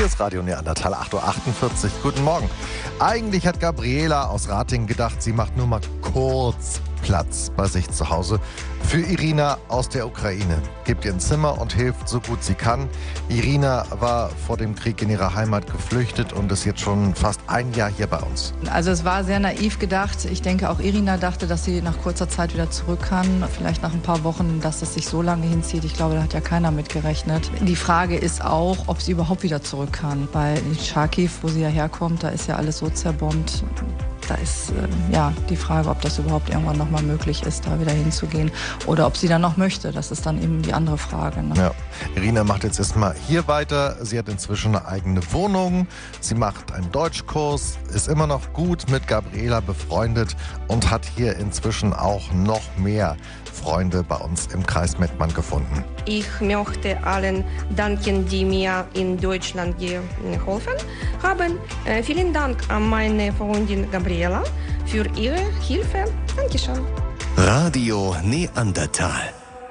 Hier ist Radio Neandertal, 8:48 Uhr. Guten Morgen. Eigentlich hat Gabriela aus Ratingen gedacht, sie macht nur mal kurz Platz bei sich zu Hause für Irina aus der Ukraine. Gibt ihr ein Zimmer und hilft so gut sie kann. Irina war vor dem Krieg in ihrer Heimat geflüchtet und ist jetzt schon fast ein Jahr hier bei uns. Also es war sehr naiv gedacht. Ich denke, auch Irina dachte, dass sie nach kurzer Zeit wieder zurück kann. Vielleicht nach ein paar Wochen, dass es sich so lange hinzieht. Ich glaube, da hat ja keiner mit gerechnet. Die Frage ist auch, ob sie überhaupt wieder zurück kann. Weil in Charkiw, wo sie ja herkommt, da ist ja alles so zerbombt. Da ist die Frage, ob das überhaupt irgendwann nochmal möglich ist, da wieder hinzugehen. Oder ob sie dann noch möchte. Das ist dann eben die andere Frage. Ne? Ja. Irina macht jetzt erstmal hier weiter. Sie hat inzwischen eine eigene Wohnung. Sie macht einen Deutschkurs, ist immer noch gut mit Gabriela befreundet und hat hier inzwischen auch noch mehr Freunde bei uns im Kreis Mettmann gefunden. Ich möchte allen danken, die mir in Deutschland geholfen haben. Vielen Dank an meine Freundin Gabriela für ihre Hilfe. Dankeschön. Radio Neandertal.